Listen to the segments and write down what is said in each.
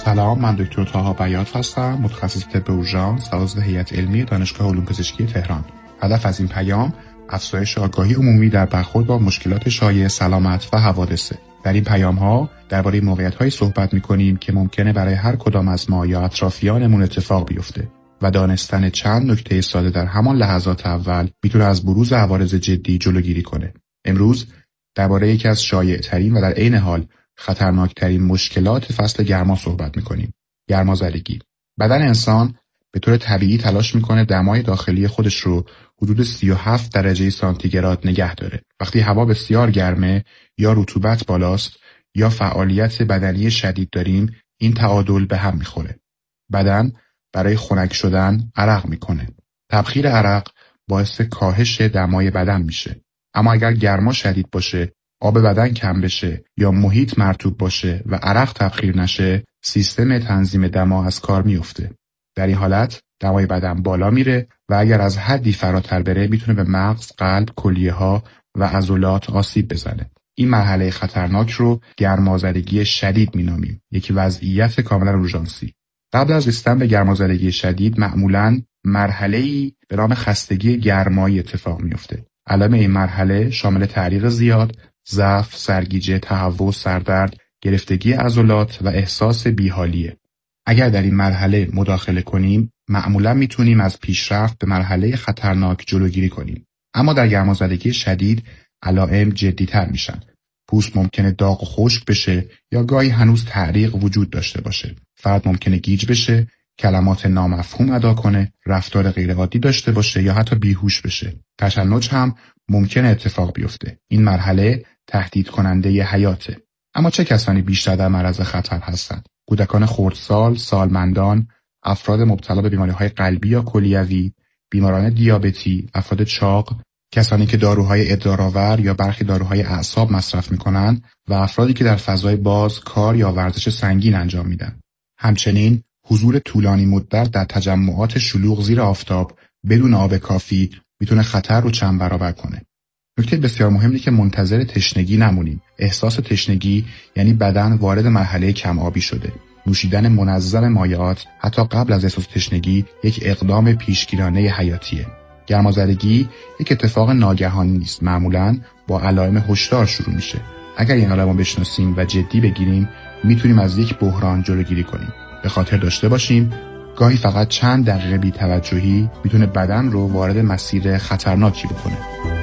سلام، من دکتر طاها بیات هستم، متخصص طب اورژانس، عضو هیئت علمی دانشگاه علوم پزشکی تهران. هدف از این پیام افزایش آگاهی عمومی در برخورد با مشکلات شایع سلامت و حوادثه. در این پیام‌ها درباره موقعیت‌هایی صحبت می‌کنیم که ممکنه برای هر کدام از ما یا اطرافیانمون اتفاق بیفته و دانستن چند نکته ساده در همان لحظات اول میتونه از بروز عوارض جدی جلوگیری کنه. امروز درباره یکی از شایع‌ترین و در عین حال خطرناکترین مشکلات فصل گرما صحبت می‌کنیم. گرمازدگی. بدن انسان به طور طبیعی تلاش می‌کنه دمای داخلی خودش رو حدود 37 درجه سانتیگراد نگه داره. وقتی هوا بسیار گرمه یا رطوبت بالاست یا فعالیت بدنی شدید داریم، این تعادل به هم می‌خوره. بدن برای خنک شدن عرق می‌کنه. تبخیر عرق باعث کاهش دمای بدن میشه. اما اگر گرما شدید باشه، آب بدن کم بشه یا محیط مرطوب باشه و عرق تبخیر نشه، سیستم تنظیم دما از کار میفته. در این حالت دمای بدن بالا میره و اگر از حدی فراتر بره میتونه به مغز، قلب، کلیه‌ها و عضلات آسیب بزنه. این مرحله خطرناک رو گرمازدگی شدید مینامیم، یک وضعیت کاملا اورژانسی. قبل از رسیدن به گرمازدگی شدید معمولاً مرحله‌ای به نام خستگی گرمایی اتفاق میفته. علائم این مرحله شامل تعریق زیاد، ضعف، سرگیجه، تهوع، سردرد، گرفتگی عضلات و احساس بیحالیه. اگر در این مرحله مداخله کنیم، معمولا میتونیم از پیشرفت به مرحله خطرناک جلوگیری کنیم. اما در گرمازدگی شدید علائم جدی‌تر میشن. پوست ممکنه داغ و خشک بشه یا گاهی هنوز تعریق وجود داشته باشه. فرد ممکنه گیج بشه، کلمات نامفهوم ادا کنه، رفتار غیرعادی داشته باشه یا حتی بیهوش بشه. تشنج هم ممکنه اتفاق بیفته. این مرحله تهدید کننده حیاته. اما چه کسانی بیشتر در معرض خطر هستند؟ کودکان خردسال، سالمندان، افراد مبتلا به بیماری‌های قلبی یا کلیوی، بیماران دیابتی، افراد چاق، کسانی که داروهای ادرارآور یا برخی داروهای اعصاب مصرف می‌کنند و افرادی که در فضای باز کار یا ورزش سنگین انجام میدن. همچنین حضور طولانی مدت در تجمعات شلوغ زیر آفتاب بدون آب کافی میتونه خطر رو چند برابر کنه. نکته بسیار مهمی که منتظر تشنگی نمونیم. احساس تشنگی یعنی بدن وارد مرحله کم آبی شده. نوشیدن منظم مایعات حتی قبل از احساس تشنگی یک اقدام پیشگیرانه حیاتیه. گرمازدگی یک اتفاق ناگهانی نیست. معمولاً با علائم هشدار شروع میشه. اگر این علائم رو بشناسیم و جدی بگیریم، میتونیم از یک بحران جلوگیری کنیم. به خاطر داشته باشیم گاهی فقط چند دقیقه بی‌توجهی میتونه بدن رو وارد مسیر خطرناکی بکنه.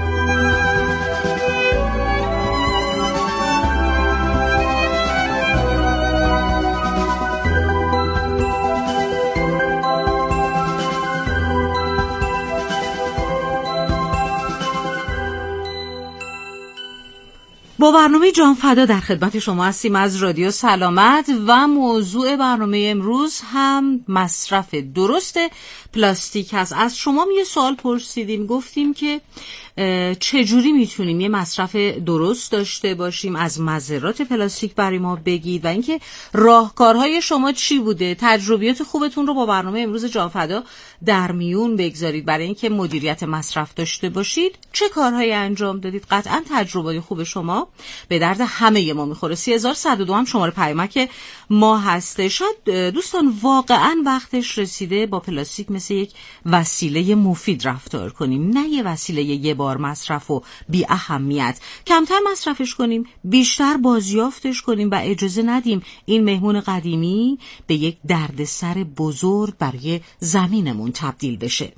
با برنامه جانفدا در خدمت شما هستیم از رادیو سلامت و موضوع برنامه امروز هم مصرف درست پلاستیک هست. از شما یه سوال پرسیدیم، گفتیم که چجوری میتونیم یه مصرف درست داشته باشیم، از مضرات پلاستیک برای ما بگید و اینکه راهکارهای شما چی بوده، تجربیات خوبتون رو با برنامه امروز جانفدا در میون بگذارید برای اینکه مدیریت مصرف داشته باشید. چه کارهایی انجام دادید؟ قطعا تجربه خوب شما به درد همه ما میخوره. 3102 هم شماره پیامک ما هسته. شاید دوستان واقعا وقتش رسیده با پلاستیک مثل یک وسیله مفید رفتار کنیم، نه یه وسیله یه بار مصرف و بی اهمیت. کمتر مصرفش کنیم، بیشتر بازیافتش کنیم و اجازه ندیم این مهمون قدیمی به یک دردسر بزرگ برای زمینمون تبدیل بشه.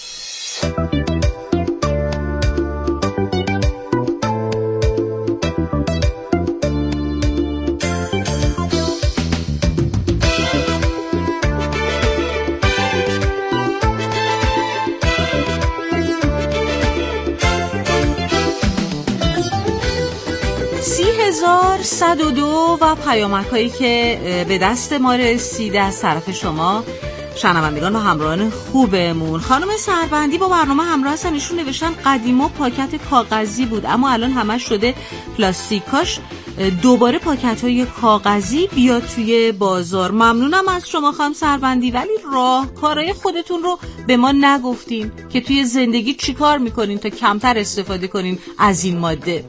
3102 و پیامک هایی که به دست ما رسیده از طرف شما شنوندگان و همراهان خوبمون. خانم سربندی با برنامه همراه هستن. ایشون نوشتن قدیما پاکت کاغذی بود اما الان همش شده پلاستیکاش، دوباره پاکت های کاغذی بیاد توی بازار. ممنونم از شما خانم سربندی، ولی راهکارهای خودتون رو به ما نگفتین که توی زندگی چی کار میکنین تا کمتر استفاده کنین از این ماده.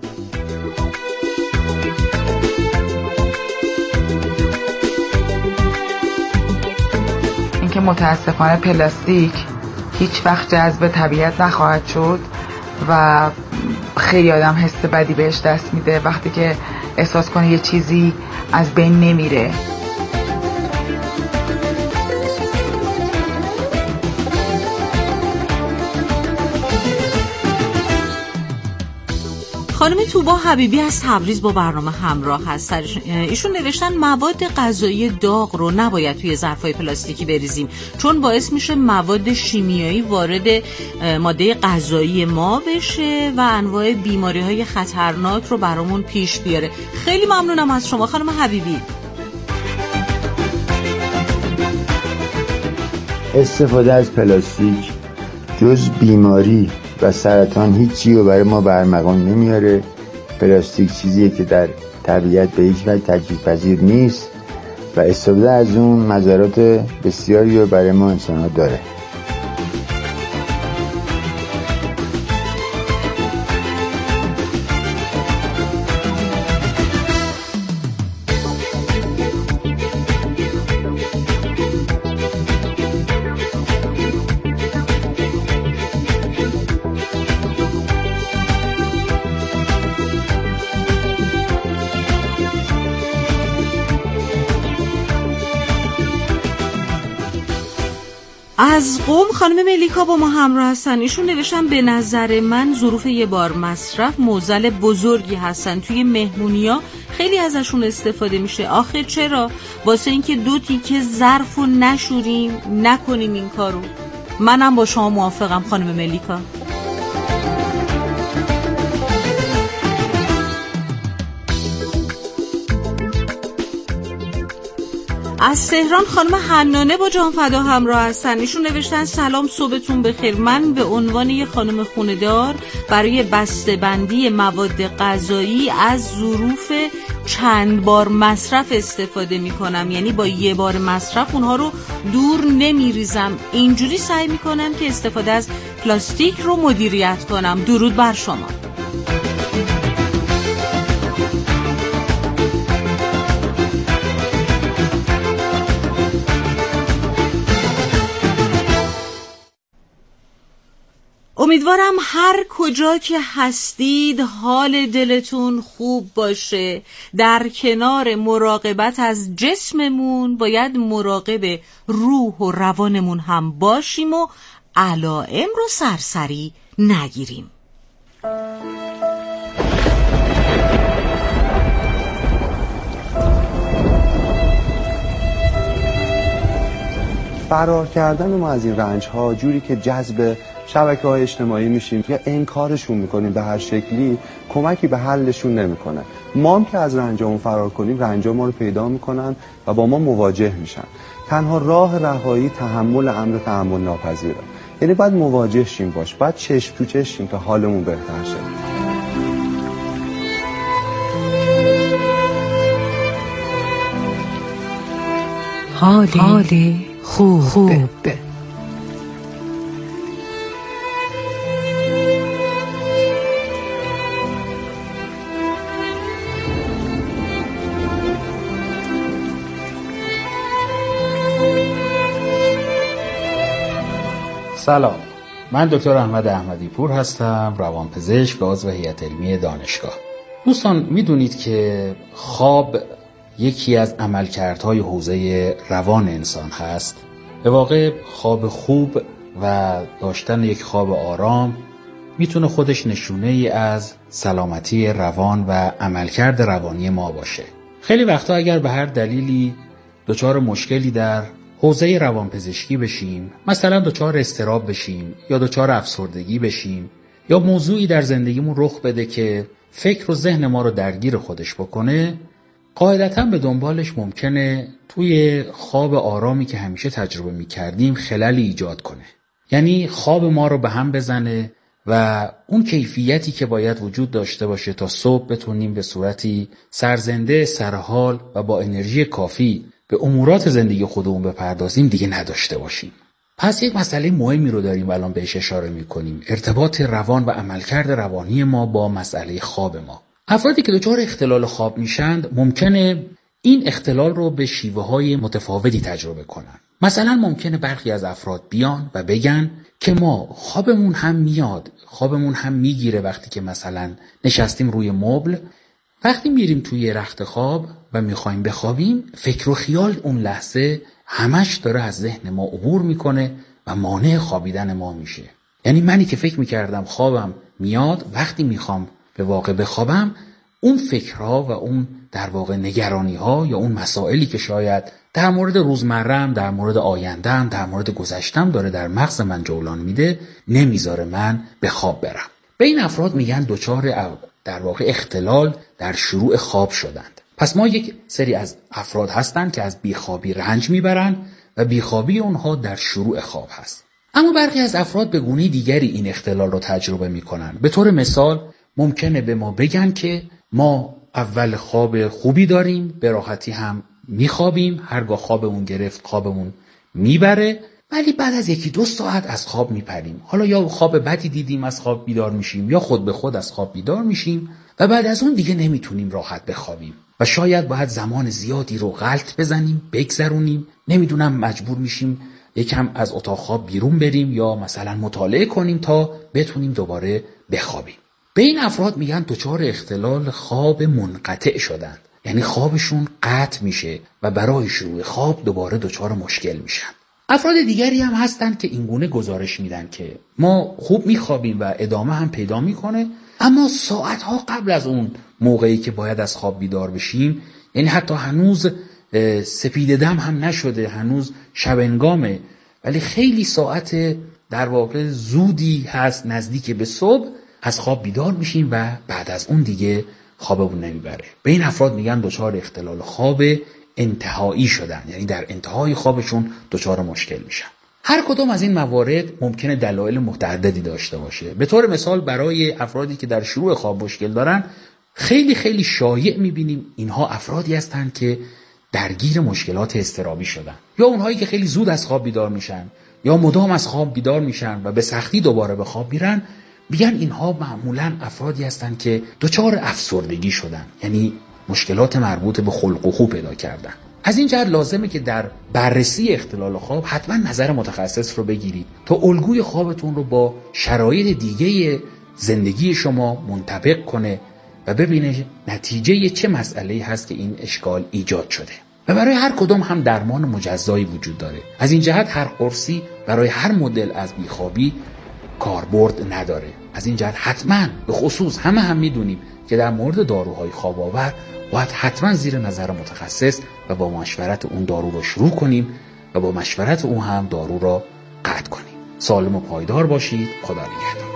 اینکه متاسفانه پلاستیک هیچ وقت جذب طبیعت نخواهد شد و خیلی آدم حس بدی بهش دست میده وقتی که احساس کنه یه چیزی از بین نمیره. خانم طوبا حبیبی از تبریز با برنامه همراه هست. ایشون نوشتن مواد غذایی داغ رو نباید توی ظرفای پلاستیکی بریزیم چون باعث میشه مواد شیمیایی وارد ماده غذایی ما بشه و انواع بیماری‌های خطرناک رو برامون پیش بیاره. خیلی ممنونم از شما خانم حبیبی. استفاده از پلاستیک جز بیماری و سرطان هیچی رو برای ما برمغان نمیاره. پلاستیک چیزیه که در طبیعت به هیچ وجه تجدید پذیر نیست و استفاده از اون مضرات بسیاری رو برای ما انسان‌ها داره. از قم خانم ملیکا با ما همراه هستن. ایشون نوشتن به نظر من ظروف یه بار مصرف معضل بزرگی هستن. توی مهمونی‌ها خیلی ازشون استفاده میشه. آخه چرا؟ واسه اینکه 2 تیکه ظرفو نشوریم، نکنیم این کارو. منم با شما موافقم خانم ملیکا. از تهران خانم حنانه با جان فدا همراه هستن. ایشون نوشتن سلام، صبحتون بخیر. من به عنوان یه خانم خونه‌دار برای بسته‌بندی مواد غذایی از ظروف چند بار مصرف استفاده می‌کنم. یعنی با یه بار مصرف اونها رو دور نمی‌ریزم. اینجوری سعی می‌کنم که استفاده از پلاستیک رو مدیریت کنم. درود بر شما. امیدوارم هر کجا که هستید حال دلتون خوب باشه. در کنار مراقبت از جسممون باید مراقب روح و روانمون هم باشیم و علائم رو سرسری نگیریم. فرار کردن ما از این رنج‌ها جوری که جذب شبکه‌های اجتماعی میشیم یا انکارشون میکنیم به هر شکلی کمکی به حلشون نمیکنه. ما هم که از رنجامون فرار کنیم رنجا ما رو پیدا میکنن و با ما مواجه میشن. تنها راه رهایی تحمل امر تحمل ناپذیره. یعنی باید مواجه شیم باش، باید چشم تو چشم شیم تا حالمون بهتر شه. حال خوب. سلام، من دکتر احمد احمدی پور هستم، روانپزشک و عضو هیئت علمی دانشگاه. دوستان میدونید که خواب یکی از عملکردهای حوزه روان انسان هست. به واقع خواب خوب و داشتن یک خواب آرام میتونه خودش نشونه ای از سلامتی روان و عملکرد روانی ما باشه. خیلی وقتا اگر به هر دلیلی دچار مشکلی در حوزه روانپزشکی بشیم، مثلا دچار اضطراب بشیم یا دچار افسردگی بشیم یا موضوعی در زندگیمون رخ بده که فکر و ذهن ما رو درگیر خودش بکنه، قاعدتاً به دنبالش ممکنه توی خواب آرامی که همیشه تجربه می‌کردیم خللی ایجاد کنه. یعنی خواب ما رو به هم بزنه و اون کیفیتی که باید وجود داشته باشه تا صبح بتونیم به صورتی سرزنده، سرحال و با انرژی کافی به امورات زندگی خودمون بپردازیم دیگه نداشته باشیم. پس یک مسئله مهمی رو داریم الان بهش اشاره می‌کنیم، ارتباط روان و عملکرد روانی ما با مسئله خواب ما. افرادی که دچار اختلال خواب میشند ممکنه این اختلال رو به شیوه‌های متفاوتی تجربه کنن. مثلا ممکنه برخی از افراد بیان و بگن که ما خوابمون هم میاد، خوابمون هم میگیره وقتی که مثلا نشستیم روی مبل، وقتی میریم توی رخت خواب و میخوایم بخوابیم، فکر و خیال اون لحظه همش داره از ذهن ما عبور میکنه و مانع خوابیدن ما میشه. یعنی منی که فکر میکردم خوابم میاد، وقتی میخوام به واقع بخوابم، اون فکرها و اون در واقع نگرانی‌ها یا اون مسائلی که شاید در مورد روزمره‌ام، در مورد آینده‌ام، در مورد گذشتم داره در مغز من جولان میده، نمیذاره من به خواب برم. به این افراد میگن دچار در واقع اختلال در شروع خواب شدند. پس ما یک سری از افراد هستند که از بیخوابی رنج میبرن و بیخوابی اونها در شروع خواب هست. اما برخی از افراد به گونه دیگری این اختلال رو تجربه میکنن. به طور مثال ممکنه به ما بگن که ما اول خواب خوبی داریم، به راحتی هم میخوابیم، هرگاه خوابمون گرفت خوابمون میبره، ولی بعد از 1-2 ساعت از خواب میپریم. حالا یا خواب بدی دیدیم از خواب بیدار میشیم، یا خود به خود از خواب بیدار میشیم و بعد از اون دیگه نمیتونیم راحت بخوابیم و شاید باید زمان زیادی رو غلط بزنیم، بگذرونیم، نمیدونم مجبور میشیم یکم از اتاق خواب بیرون بریم یا مثلا مطالعه کنیم تا بتونیم دوباره بخوابیم. به این افراد میگن دچار اختلال خواب منقطع شدن، یعنی خوابشون قطع میشه و برای شروع خواب دوباره دچار مشکل میشن. افراد دیگری هم هستن که اینگونه گزارش میدن که ما خوب میخوابیم و ادامه هم پیدا میکنه، اما ساعتها قبل از اون موقعی که باید از خواب بیدار بشیم، یعنی حتی هنوز سپید دم هم نشده، هنوز شبنگامه، ولی خیلی ساعت در واقع زودی هست، نزدیک به صبح از خواب بیدار میشیم و بعد از اون دیگه خوابمون نمیبره. به این افراد میگن دچار اختلال خواب انتهایی شدن، یعنی در انتهای خوابشون دچار مشکل میشن. هر کدوم از این موارد ممکنه دلایل متعددی داشته باشه. به طور مثال برای افرادی که در شروع خواب مشکل دارن، خیلی خیلی شایع میبینیم اینها افرادی هستن که درگیر مشکلات اضطرابی شدن، یا اونهایی که خیلی زود از خواب بیدار میشن یا مدام از خواب بیدار میشن و به سختی دوباره به خواب میرن. میگن اینها معمولاً افرادی هستن که دچار افسردگی شدن، یعنی مشکلات مربوط به خلق و خو پیدا کردن. از این جهت لازمه که در بررسی اختلال خواب حتما نظر متخصص رو بگیرید تا الگوی خوابتون رو با شرایط دیگه زندگی شما منطبق کنه و ببینه نتیجه چه مسئله‌ای هست که این اشکال ایجاد شده. و برای هر کدوم هم درمان مجزایی وجود داره. از این جهت هر قرصی برای هر مدل از بیخوابی کاربرد نداره. از این جهت حتما به خصوص هم میدونیم که در مورد داروهای خواب آور باید حتما زیر نظر متخصص و با مشورت اون دارو رو شروع کنیم و با مشورت اون هم دارو رو قطع کنیم. سالم و پایدار باشید. خدا نگهدار.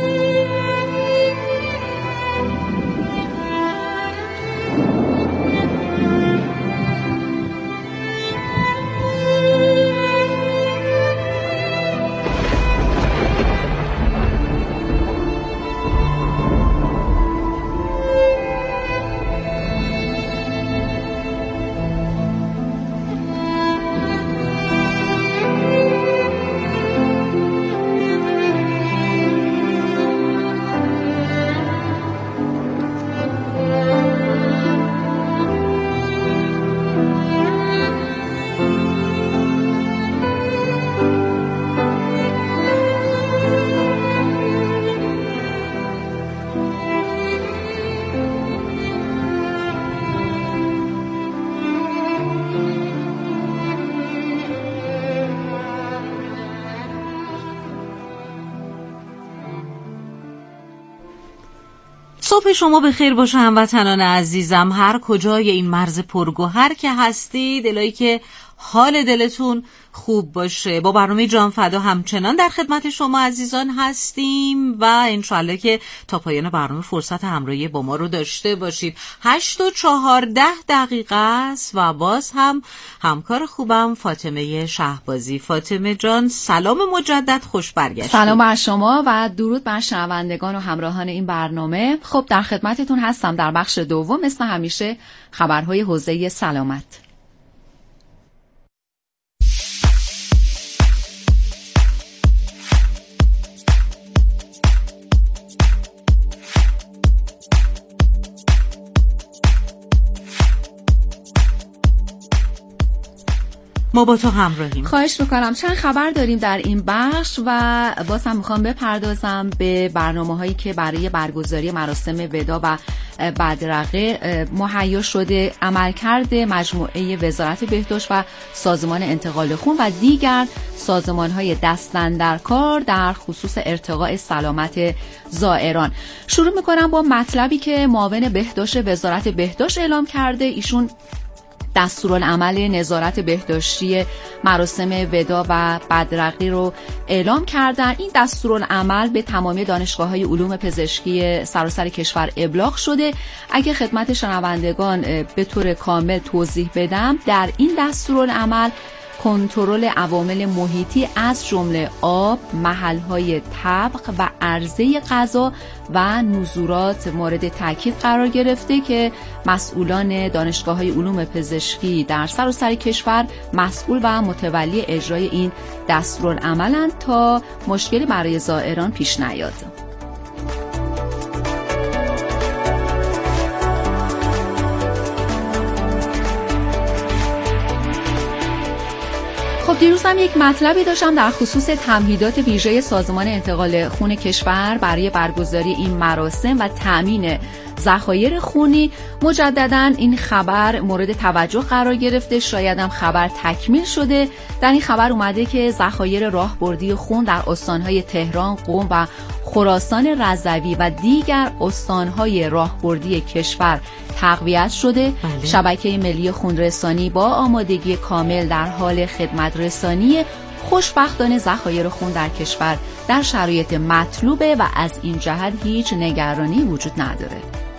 صبح شما به خیر باشه هموطنان عزیزم، هر کجای این مرز پرگوهر که هستید، الهی که حال دلتون خوب باشه. با برنامه جان فدا همچنان در خدمت شما عزیزان هستیم و انشالله که تا پایان برنامه فرصت همراهی با ما رو داشته باشید. 8:14 است و باز هم همکار خوبم فاطمه شهبازی. فاطمه جان سلام مجدد، خوش برگشتید. سلام بر شما و درود بر شنوندگان و همراهان این برنامه. خب در خدمتتون هستم در بخش دوم، مثل همیشه خبرهای حوزه سلامت. ما با تو همراهیم. خواهش میکنم. چند خبر داریم در این بخش و باز هم میخوام بپردازم به برنامه‌هایی که برای برگزاری مراسم ودا و بدرقه مهیا شده. عملکرد مجموعه وزارت بهداشت و سازمان انتقال خون و دیگر سازمان‌های دست‌اندرکار در خصوص ارتقاء سلامت زائران. شروع میکنم با مطلبی که معاون بهداشت وزارت بهداشت اعلام کرده. ایشون دستورالعمل نظارت بهداشتی مراسم ودا و بدرقه رو اعلام کردن. این دستورالعمل به تمامی دانشگاه‌های علوم پزشکی سراسر کشور ابلاغ شده. اگه خدمت شنوندگان به طور کامل توضیح بدم، در این دستورالعمل کنترل عوامل محیطی از جمله آب، محل‌های طبخ و عرضه غذا و نزورات مورد تاکید قرار گرفته که مسئولان دانشگاه‌های علوم پزشکی در سراسر کشور مسئول و متولی اجرای این دستورالعملند تا مشکلی برای زائران پیش نیاد. خب دیروز هم یک مطلبی داشتم در خصوص تمهیدات ویژه سازمان انتقال خون کشور برای برگزاری این مراسم و تأمین ذخایر خونی. مجددا این خبر مورد توجه قرار گرفته، شاید هم خبر تکمیل شده. در این خبر اومده که ذخایر راهبردی خون در استانهای تهران، قم و خراسان رضوی و دیگر استانهای راهبردی کشور تقویت شده. بله. شبکه ملی خونرسانی با آمادگی کامل در حال خدمت رسانی خوشبختانه ذخایر خون در کشور در شرایط مطلوبه و از این جهت هیچ نگرانی وجود نداره.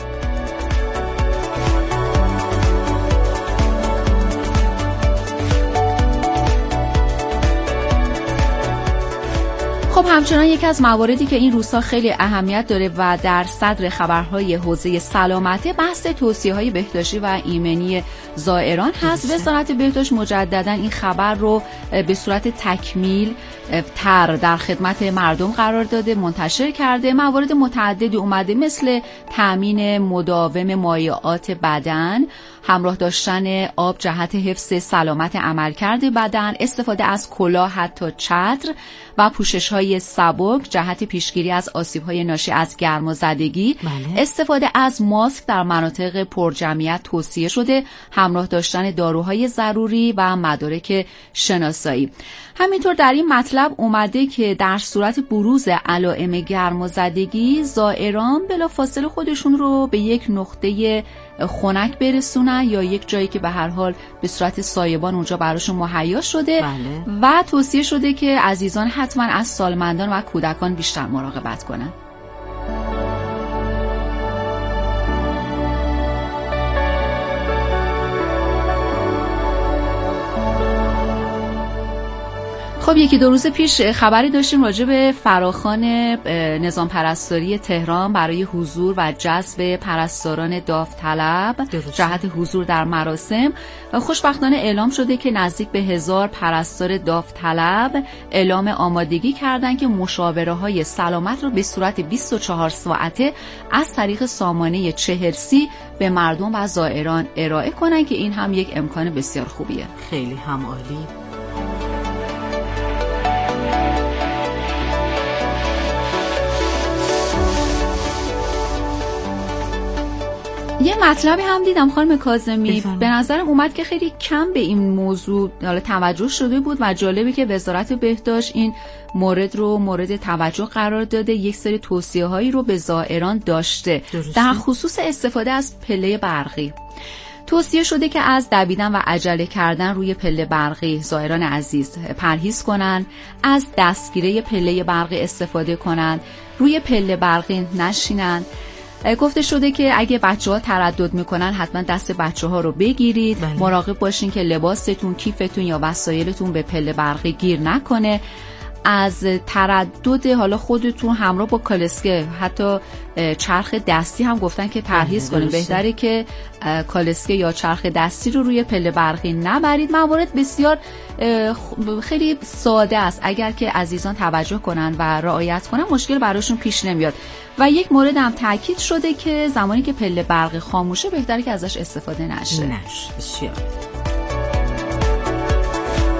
خب همچنان یکی از مواردی که این روزها خیلی اهمیت داره و در صدر خبرهای حوزه سلامت بحث توصیه‌های بهداشتی و ایمنی زائران هست. وزارت بهداشت مجددا این خبر رو به صورت تکمیل تر در خدمت مردم قرار داده، منتشر کرده. موارد متعددی اومده مثل تأمین مداوم مایعات بدن، همراه داشتن آب جهت حفظ سلامت عملکرد بدن، استفاده از کلاه حتی چتر و پوشش‌های سبک جهت پیشگیری از آسیب‌های ناشی از گرمازدگی. بله. استفاده از ماسک در مناطق پرجمعیت توصیه شده، همراه داشتن داروهای ضروری و مدارک شناسایی. همینطور در این مطلب اومده که در صورت بروز علائم گرمازدگی زائران بلافاصله خودشون رو به یک نقطه خنک برسونن یا یک جایی که به هر حال به صورت سایبان اونجا براشون مهیا شده. بله. و توصیه شده که عزیزان حتما از سالمندان و کودکان بیشتر مراقبت کنن. خب یکی دو روز پیش خبری داشتیم راجع به فراخوان نظام پرستاری تهران برای حضور و جذب پرستاران داوطلب جهت حضور در مراسم. خوشبختانه اعلام شده که نزدیک به 1000 پرستار داوطلب اعلام آمادگی کردند که مشاوره‌های سلامت را به صورت 24 ساعته از طریق سامانه 4030 به مردم و زائران ارائه کنند که این هم یک امکان بسیار خوبیه. خیلی هم عالی. یه مطلبی هم دیدم خانم کاظمی، به نظرم اومد که خیلی کم به این موضوع حالا توجه شده بود و جالبه که وزارت بهداشت این مورد رو مورد توجه قرار داده، یک سری توصیه‌هایی رو به زائران داشته. در خصوص استفاده از پله برقی توصیه شده که از دویدن و عجله کردن روی پله برقی زائران عزیز پرهیز کنن، از دستگیره پله برقی استفاده کنن، روی پله برقی نشینن. گفته شده که اگه بچه‌ها تردد میکنن حتما دست بچه‌ها رو بگیرید. بله. مراقب باشین که لباستون، کیفتون یا وسایلتون به پله برقی گیر نکنه. از تردد حالا خودتون همراه با کالسکه، حتی چرخ دستی هم گفتن که پرهیز کنید. بهتره که کالسکه یا چرخ دستی رو روی پله برقی نبرید. موارد بسیار خیلی ساده است، اگر که عزیزان توجه کنن و رعایت کنن مشکل براشون پیش نمیاد. و یک مورد هم تاکید شده که زمانی که پله برقی خاموشه بهتره که ازش استفاده نشه. بسیار.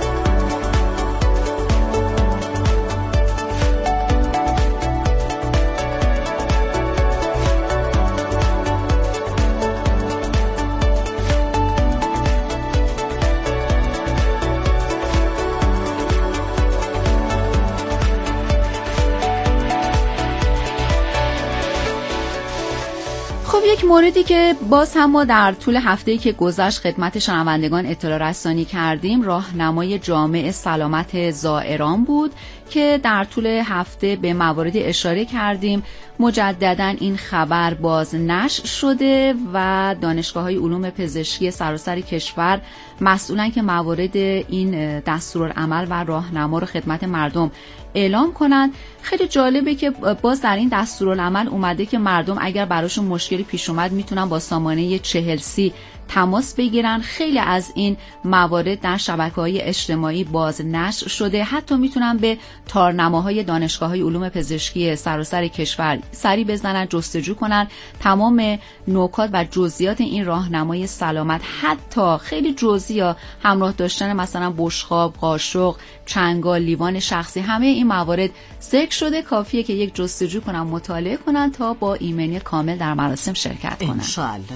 یک موردی که باز هم ما در طول هفته‌ای که گذشت خدمت شنوندگان اطلاع رسانی کردیم راهنمای جامع سلامت زائران بود که در طول هفته به مواردی اشاره کردیم. مجددا این خبر باز نشر شده و دانشگاه‌های علوم پزشکی سراسر کشور مسئولن که موارد این دستورالعمل و راهنما رو خدمت مردم اعلام کنند. خیلی جالبه که باز در این دستورالعمل اومده که مردم اگر براشون مشکلی پیش اومد میتونن با سامانه 4030 تماس بگیرن. خیلی از این موارد در شبکه‌های اجتماعی باز نشر شده، حتی میتونن به تارنماهای دانشگاه‌های علوم پزشکی سراسر کشور سری بزنن، جستجو کنن تمام نکات و جزئیات این راهنمای سلامت، حتی خیلی جزئی همراه داشتن مثلا بشقاب، قاشق، چنگال، لیوان شخصی، همه این موارد ذکر شده. کافیه که یک جستجو کنن، مطالعه کنن تا با ایمنی کامل در مراسم شرکت کنن. انشاءالله.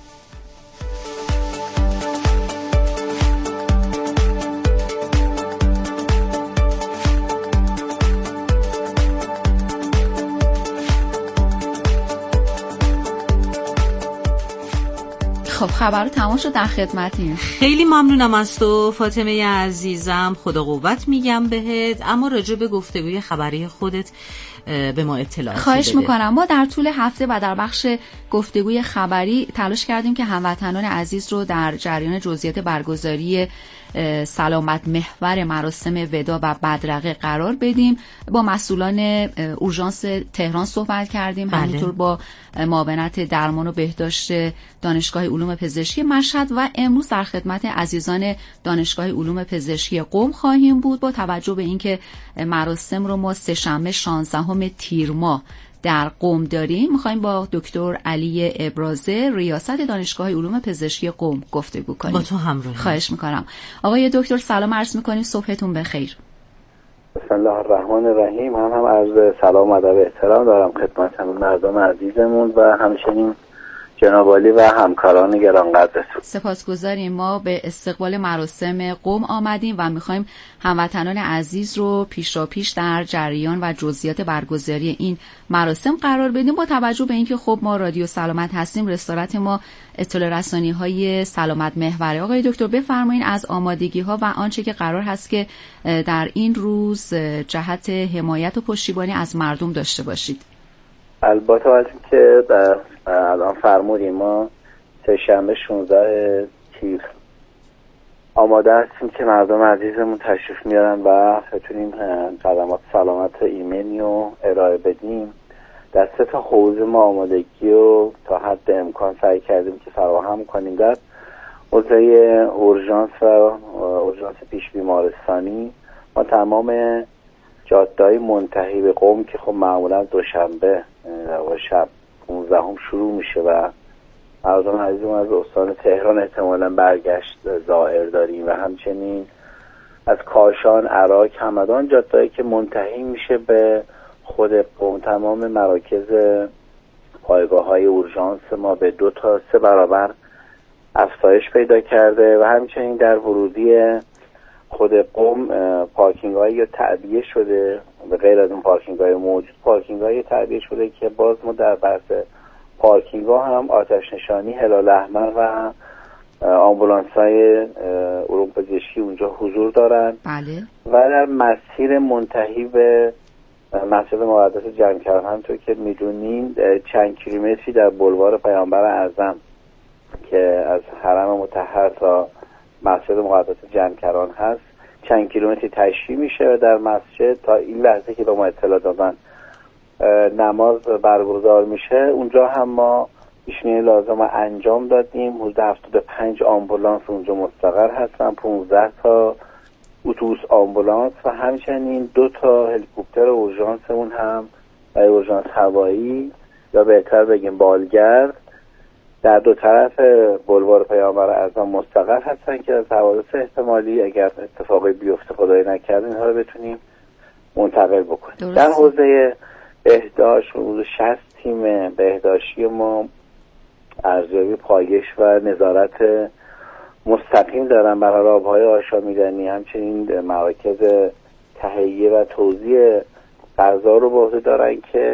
خب خبر تمام شد، در خدمتیم. خیلی ممنونم از تو فاطمه عزیزم، خدا قوت میگم بهت. اما راجع به گفتگوی خبری خودت به ما اطلاعاتی خواهش میکنم. ما در طول هفته و در بخش گفتگوی خبری تلاش کردیم که هموطنان عزیز رو در جریان جزئیات برگزاری سلامت محور مراسم ودا و بدرقه قرار بدیم. با مسئولان اورژانس تهران صحبت کردیم، همینطور با معاونت درمان و بهداشت دانشگاه علوم پزشکی مشهد و امروز در خدمت عزیزان دانشگاه علوم پزشکی قم خواهیم بود. با توجه به اینکه مراسم رو ما سه‌شنبه 16 تیر ماه در قم داریم، میخوایم با دکتر علی ابرازه ریاست دانشگاه علوم پزشکی قم گفتگو کنیم. با تو همراهی. خواهش میکنم. آقای دکتر سلام عرض میکنیم، صبحتون بخیر. بسم الله الرحمن الرحیم. هم عرض سلام و ادب احترام دارم خدمت مردم عزیزمون و همچنین جناب عالی و همکاران گرانقدرتون. سپاسگزاریم. ما به استقبال مراسم قم آمدیم و میخوایم هموطنان عزیز رو پیشاپیش در جریان و جزئیات برگزاری این مراسم قرار بدیم. با توجه به اینکه خب ما رادیو سلامت هستیم، رسالت ما اطلاع رسانی های سلامت محوره. آقای دکتر بفرمایید از آمادگی ها و آنچه که قرار هست که در این روز جهت حمایت و پشتیبانی از مردم داشته باشید. البته از اینکه الان فرمودیم ما سه‌شنبه 16 تیر آماده هستیم که مردم عزیزمون تشریف میارن و بتونیم خدمات سلامت ایمنی رو ارائه بدیم. در 3 حوزه ما آمادگی رو تا حد امکان سعی کردیم که فراهم کنیم. در حوزه اورژانس و اورژانس پیش بیمارستانی ما تمام جاده‌های منتهی به قم که خب معمولا دوشنبه و شب 15 شروع میشه و مردم عزیزمون از استان تهران احتمالاً برگشت زائر داریم و همچنین از کاشان، عراق، همدان جاده‌ای که منتهی میشه به خود قم. تمام مراکز پایگاه‌های اورژانس ما به 2 تا 3 برابر افزایش پیدا کرده و همچنین در ورودی خود قم پارکینگ‌هایی یا تعبیه شده، به غیر از اون پارکینگ‌های موجود پارکینگ‌هایی تعبیه شده که باز ما در بحث پارکینگ‌ها هم آتش نشانی هلال احمر و آمبولانس‌های علوم پزشکی اونجا حضور دارن. بله. و در مسیر منتهی به مسجد مقدس جمکران همونطور که میدونین چند کیلومتری در بلوار پیامبر اعظم که از حرم مطهر تا مسجد مقدس جمکران هست چند کیلومتری تشییع میشه و در مسجد تا این لحظه که به ما اطلاع دادن نماز برگزار میشه. اونجا هم ما پیشنهاد لازم رو انجام دادیم. حدود 75 آمبولانس اونجا مستقر هستن، 15 تا اتوبوس آمبولانس و همچنین 2 تا هلیکوپتر اورژانسمون هم اورژانس هوایی یا بهتر بگیم بالگرد در 2 طرف بلوار پیامبر اعظم مستقر هستن که از حوادث احتمالی اگر اتفاقی بیفته خدای نکرده اینها رو بتونیم منتقل بکنیم. در حوزه بهداشت حدود 60 تیم بهداشتی ما ارزیابی پایش و نظارت مستقیم دارن بر آبهای آشامیدنی، همچنین مراکز تهیه و توزیع غذا رو به عهده دارن که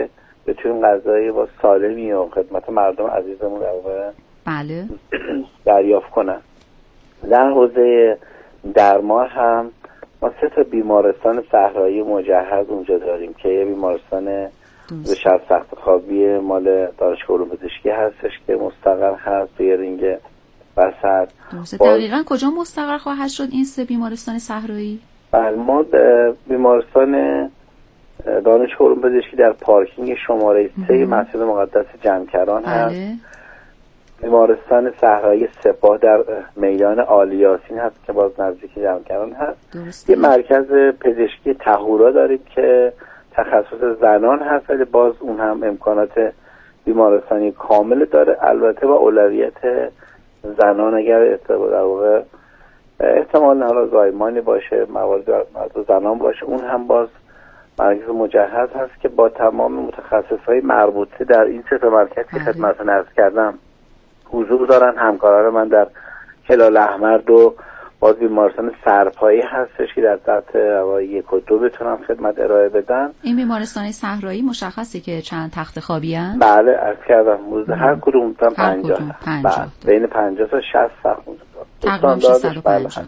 بتونیم غذای با سالمی و خدمت مردم عزیزمون بله دریافت کنن. در حوزه درمان هم ما 3 بیمارستان صحرایی مجهز اونجا داریم که یه بیمارستان به شب سخت خوابی مال دانشگاه علوم پزشکی هستش که مستقر هست توی رینگ وسط. دقیقاً کجا مستقر خواهد شد این 3 بیمارستان صحرایی؟ بله، ما بیمارستان دانشگاه علوم پزشکی در پارکینگ شماره 3 مسجد مقدس جمکران هست. بیمارستان صحرایی سپاه در میدان آلیاسین هست که باز نزدیک جمکران هست. یه مرکز پزشکی طهورا داریم که تخصص زنان هست ولی باز اون هم امکانات بیمارستانی کامل داره، البته با اولویت زنان اگر در واقع احتمال حالا زایمانی باشه، موارد زنان باشه، اون هم باز مرکز مجهز هست که با تمام متخصصهای مربوطه در این 3 مرکز که خدمتتون عرض کردم حضور دارن. همکاران من در هلال احمر 2 باز بیمارستان سرپایی هستش که در سطح 1 و 2 بتونن خدمت ارائه بدن. این بیمارستان صحرایی مشخصه که چند تخت خوابی هستند؟ بله عرض کردم هر کدوم 50 بین 50 تا 60 تخت تقریبا 650.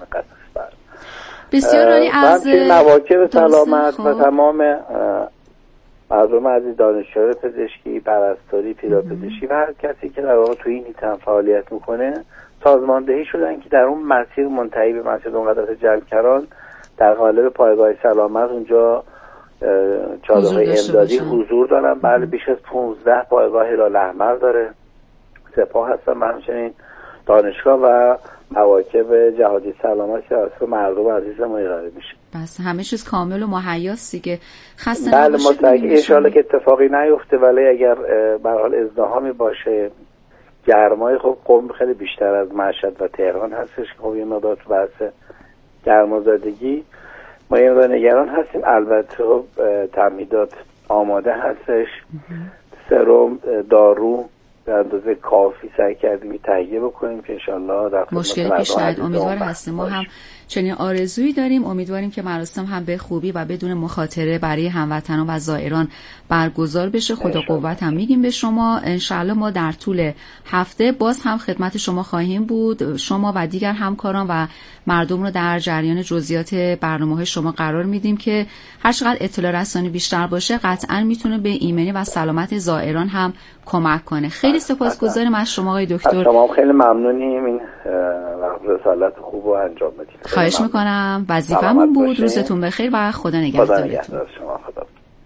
بسیار عالی. از مواکب سلامت و تمام مردم عزیز دانشجویان پزشکی، پرستاری، پیراب‌پزشکی و هر کسی که در واقع توی این حیطه فعالیت میکنه سازماندهی شدن که در اون مسیر منتهی به مسجد مقدس جمکران در قالب پایگاه سلامت اونجا چادرهای امدادی حضور دارن. بله بیش از 15 پایگاه هلال احمر داره، سپاه هستن و همچنین دانشگاه و مواکب جهادی سلامت که واسه مردم عزیزمون ارائه میشه. بس همه چیز کامل و مهیاست دیگه. خسته نباشید. بله ما ان شاءالله که اتفاقی نیفته، ولی اگر به هر حال ازدحامی باشه، گرمای خب قم خیلی بیشتر از مشهد و تهران هستش که خب یه مقدار تو بحث گرمازدگی ما یه مقدار نگران هستیم. البته تمهیدات آماده هستش، سرم، دارو به اندازه کافی سعی کردیم تهیه بکنیم که انشالله در مشکلی پیش نیاد. امیدوار هستیم. ما هم چنین آرزویی داریم. امیدواریم که مراسم هم به خوبی و بدون مخاطره برای هموطنان و زائران برگزار بشه. خدا قوت هم میگیم به شما. انشالله ما در طول هفته باز هم خدمت شما خواهیم بود. شما و دیگر همکاران و مردم رو در جریان جزئیات برنامه‌های شما قرار میدیم که هر چقدر اطلاع رسانی بیشتر باشه قطعاً میتونه به ایمنی و سلامت زائران هم کمک کنه. خیلی سپاسگزارم از شما آقای دکتر. شما خیلی ممنونیم این رسالت خوب رو انجام بدید. خواهش میکنم. وظیفه‌مون بود. روزتون بخیر و خدا نگهدارتون. خدا نگهدار شما. خدا.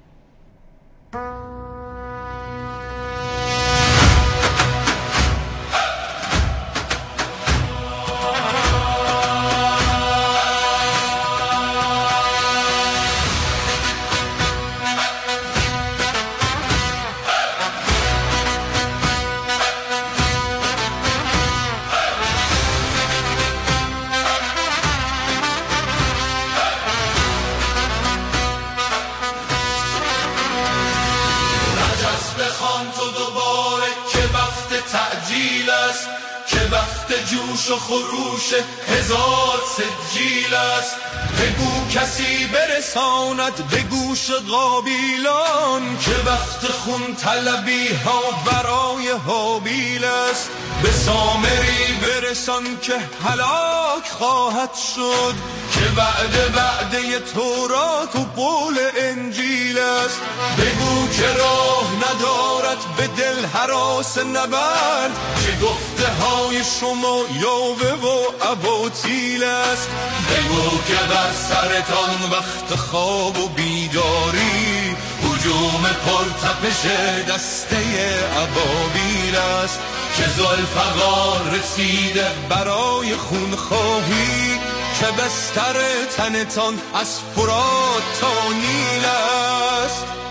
جوش و خروش هزار سجیل است. بگو کسی برساند به گوش قابیلان که وقت خون طلبی ها برای حابیل است. به سامری برسان که هلاک خواهد شد که وعده تورات و قول انجیل است. بگو که راه ندارد به دل هراس نبرد که گفته های شما یاوه و اباطیل است. بگو که بر سرتان وقت خواب و بیداری هجوم پرتپش دسته ابابیل است که ذوالفقار رسیده برای خونخواهی که بستر تنتان از فرات تا نیل است.